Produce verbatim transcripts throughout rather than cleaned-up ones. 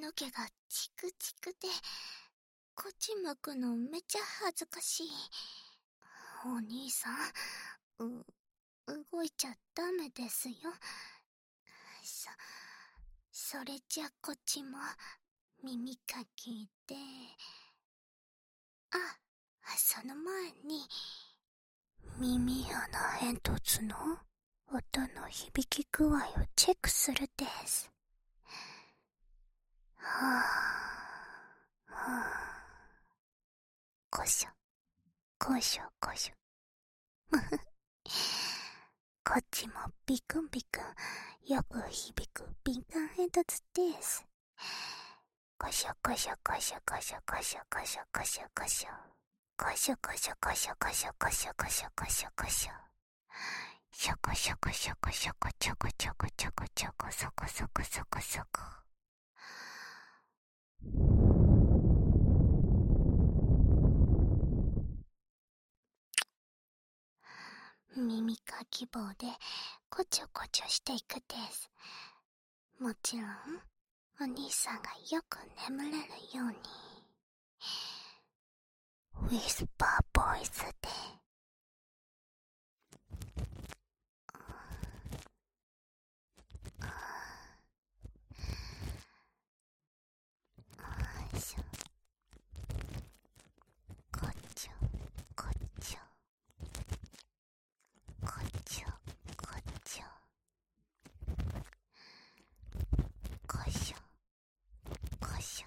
の毛がチクチクで、こっち向くのめっちゃ恥ずかしい。お兄さん、う、動いちゃダメですよ。そ、それじゃこっちも耳かきで、あ、その前に、耳穴煙突の音の響き具合をチェックするです。はぁ、はぁ。こしょ、こしょ、こしょ。こっちもビクンビクン、よく響く敏感煙突です。こしょこしょこしょこしょこしょこしょこしょこしょ。こしょこしょこしょこしょこしょこしょこしょこしょ。しょこしょこしょこしょこちょこちょこちょこちょこそこそこそこそこ。耳かき棒でこちょこちょしていくです。もちろんお兄さんがよく眠れるようにウィスパーボイスでよいしょ、こちょこちょこちょこちょこしょこしょ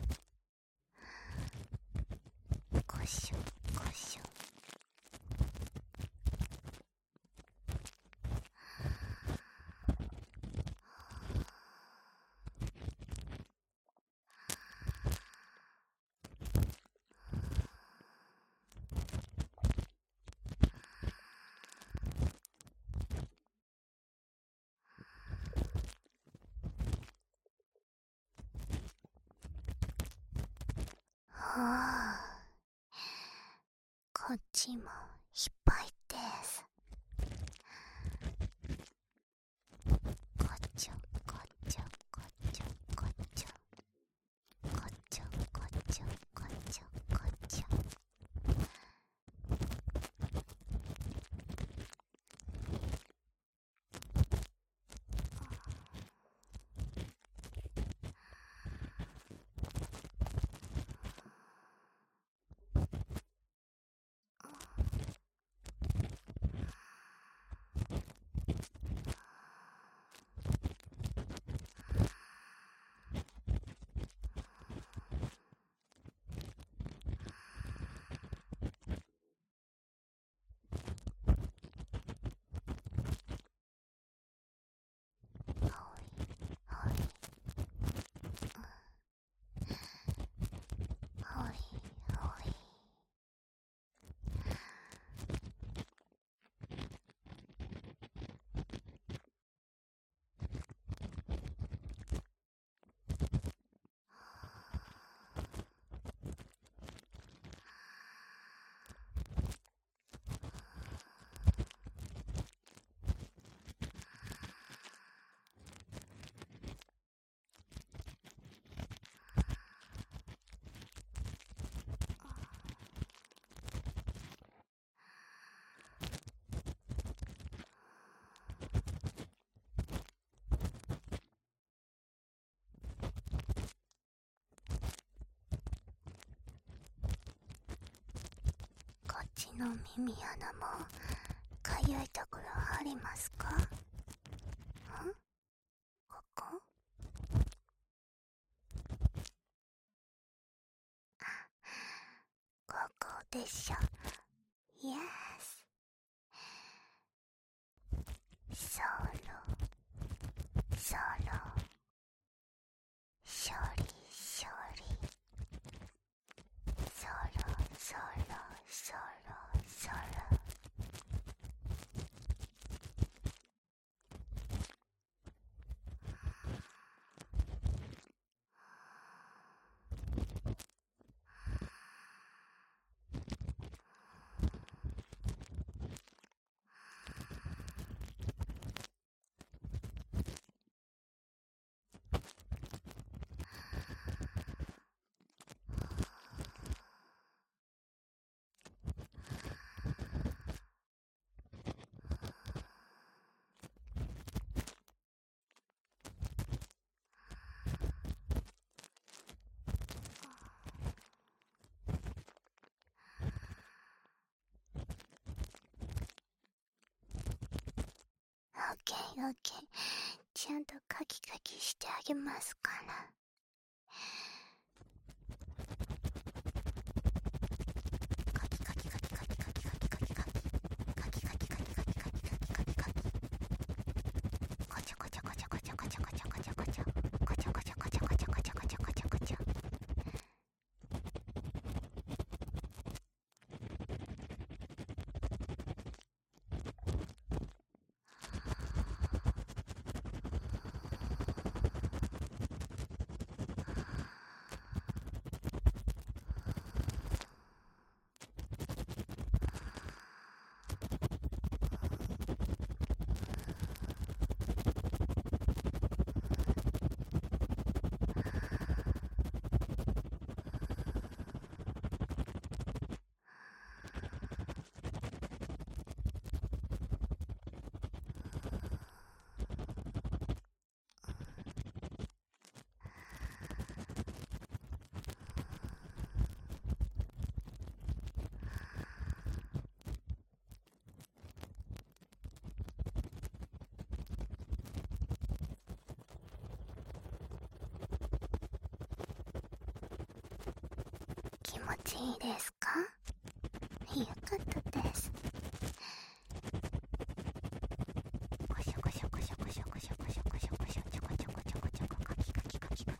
こしょこしょ。はあ、こっちもいっぱいです。こっちょこっちょこっちょこっちょこっちょこっちょこっちょこっちょ。こっちの耳穴もかゆいところありますか？ん？ここ？ここでしょ。Yes。そろそろしょりしょりそろそろそろそろ。 余計ちゃんとカキカキしてあげますから。カキカキカキカキカキカキカキカキカキカキカキカキカキカキカキカキカキコチョコチョコチョコチョコチョコチョコチョコチョコチョコチョコチョコチョコチョコチョコチョコチョコチョコチョ。気持ちいいですか？よかったです。コショコショコショコショコショコショコショコショチョコチョコチョコチョコカキカキカキカキ。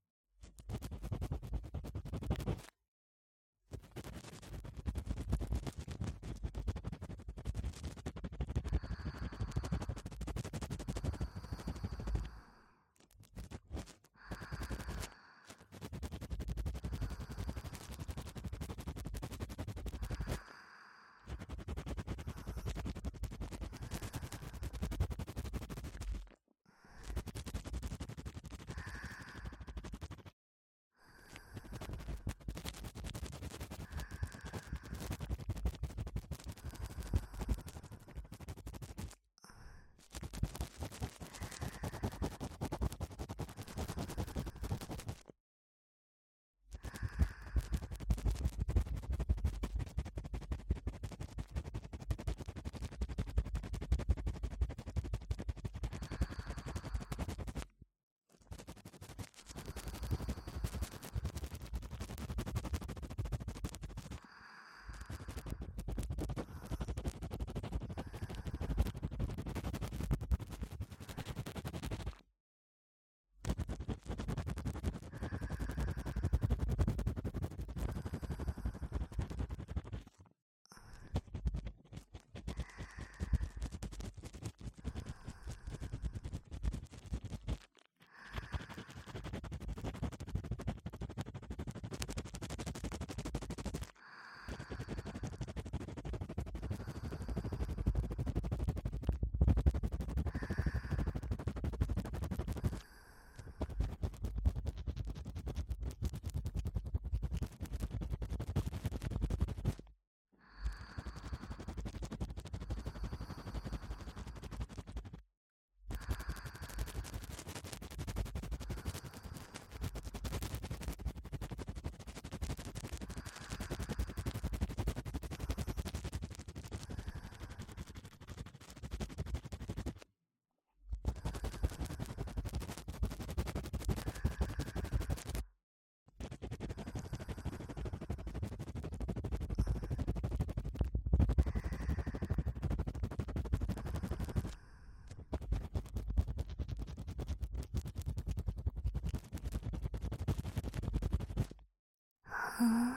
ふん。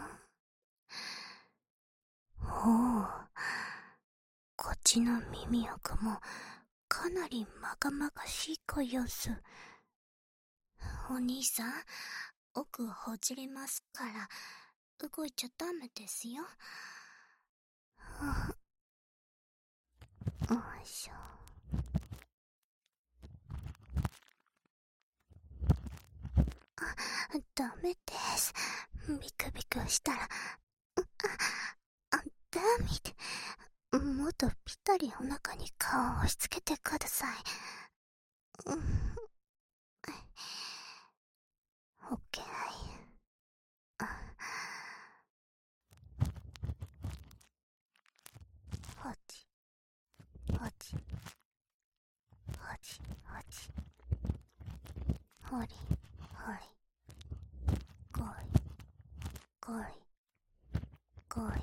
ほう。こっちの耳奥もかなりまがまがしいご様子。お兄さん、奥ほじりますから動いちゃダメですよ。よいしょ。あ、ダメです。ビクビクしたら、あ、あ、ダメで、もっとぴったりお腹に顔を押し付けてください。うん、オッケー。ほじほじほほりほり、ごいごいごい。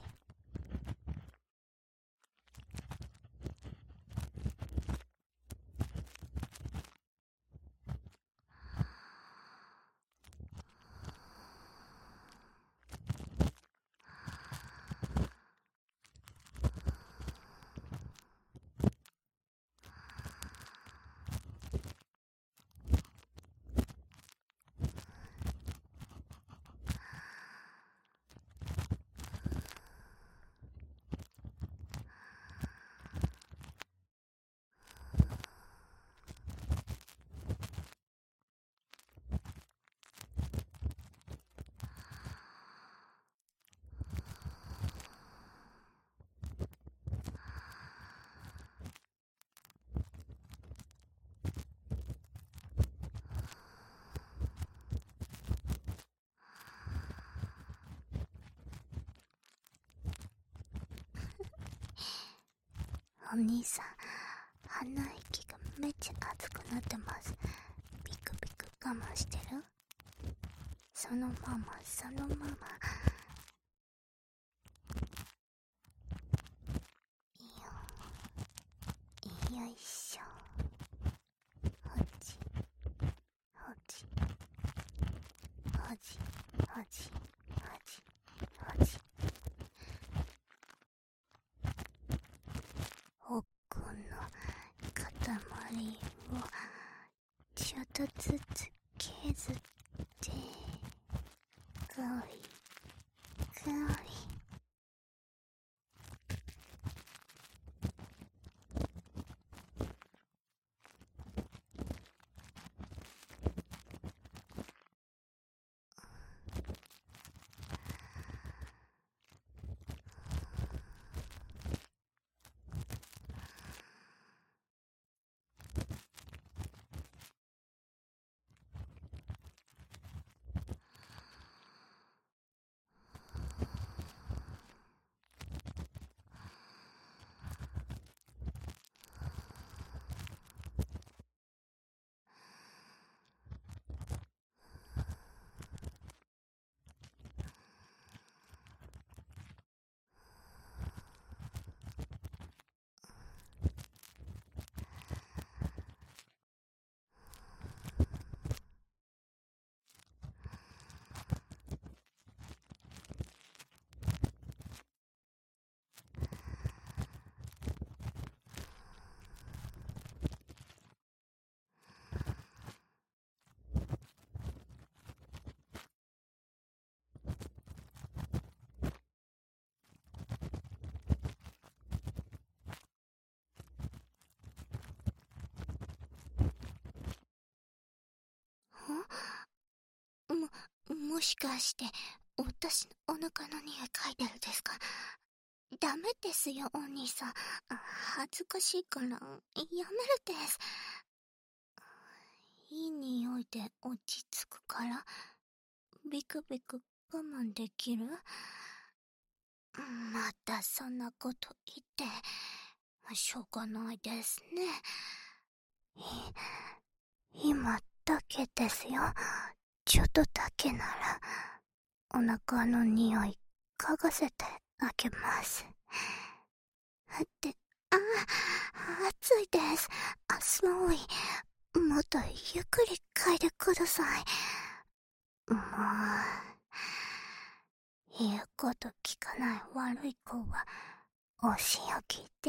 お兄さん、鼻息がめっちゃ熱くなってます。ビクビク我慢してる？そのままそのまま。よいしょ。ほじほじほじほじほじほじ。奥の塊をちょっとずつ削ってゴリゴリ。も、もしかして、私のお腹の匂い嗅いでるんですか？ダメですよ、お兄さん。恥ずかしいから、やめるです。いい匂いで落ち着くから、ビクビク我慢できる？またそんなこと言って、しょうがないですね。今だけですよ。ちょっとだけなら、お腹の匂い嗅がせてあげます。って、あ、暑いです。あ、スローイ。もっとゆっくり嗅いでください。もう、言うこと聞かない悪い子は、お仕置きです。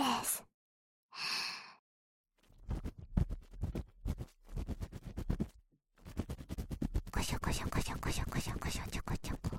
こしょこしょこしょこしょこしょこしょちょこちょこ。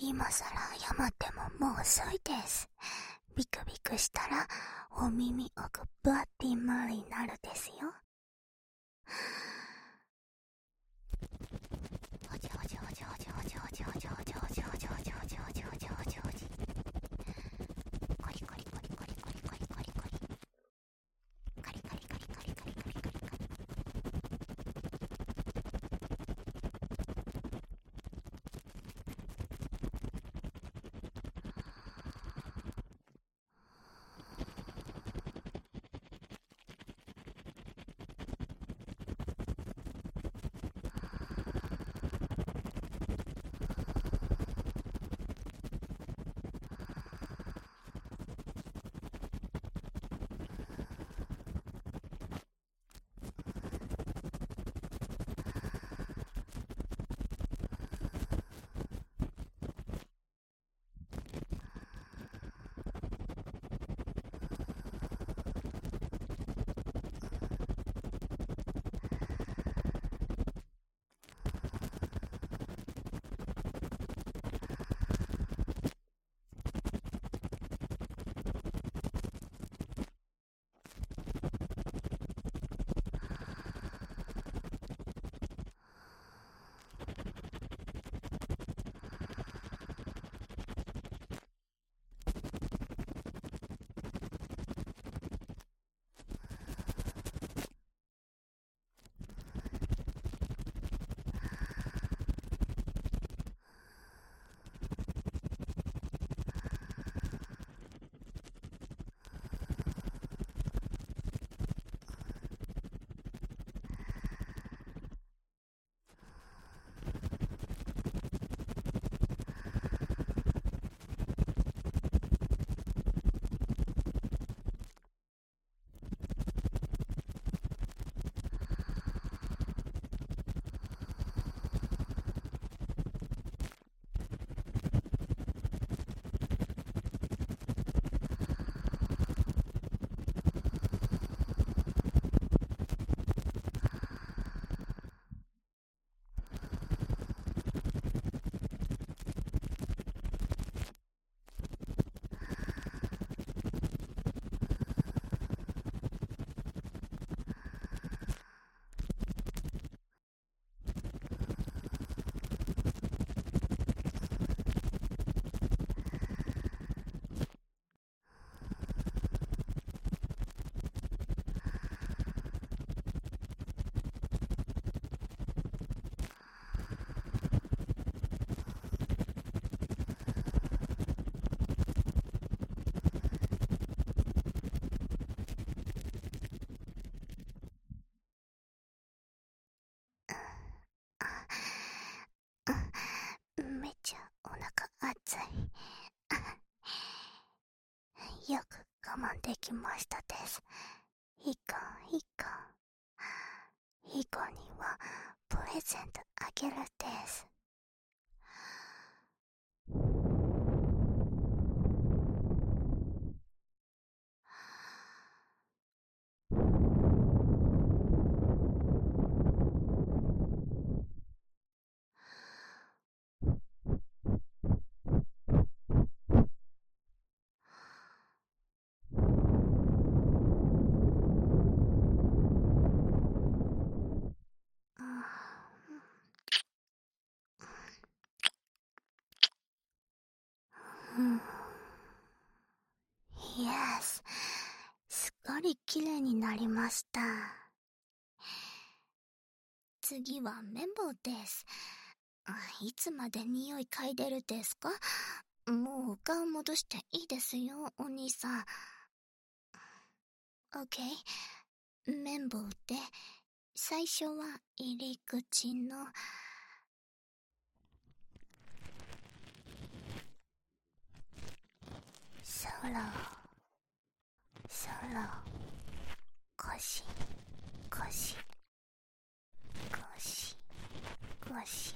今さら謝ってももう遅いです。ビクビクしたらお耳奥ブラッディマリになるですよ。ほじほじほじほじほじほじほじほじほじほじほじほじほじほじほじほじ。コリコリコリコリコリコリコリコリ。カリカリカリカリカリカリカリカリ。めっちゃお腹熱い。よく我慢できましたです。いかんいかん。いこにはプレゼントあげるです。イエス、すっかりきれいになりました。次は綿棒です。いつまで匂い嗅いでるですか？もうお顔戻していいですよ、お兄さん。オッケー。綿棒で最初は入り口のそろそろ腰腰腰腰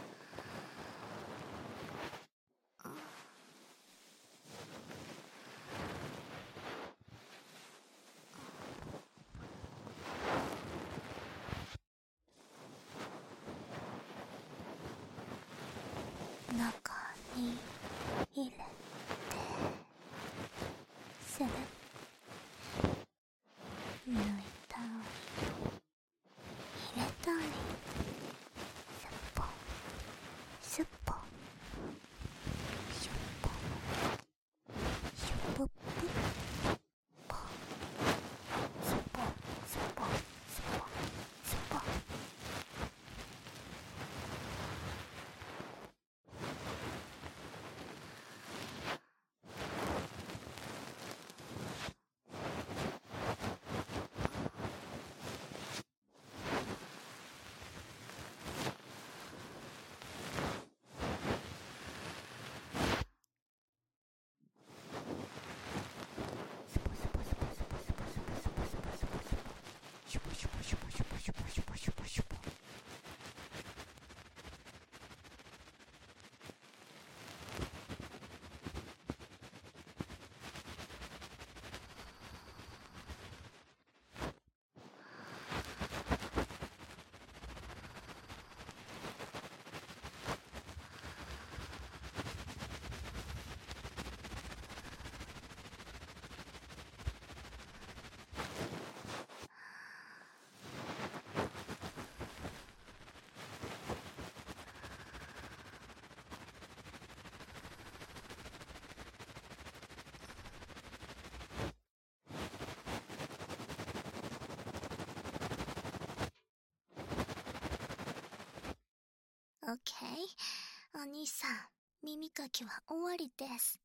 オッケー。お兄さん、耳かきは終わりです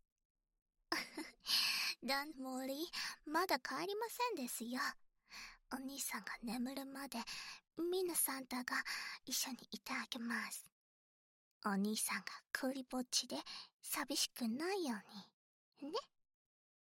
。Don't worry、まだ帰りませんですよ。お兄さんが眠るまで、みんなサンタが一緒にいてあげます。お兄さんがクリぼっちで寂しくないように。ね。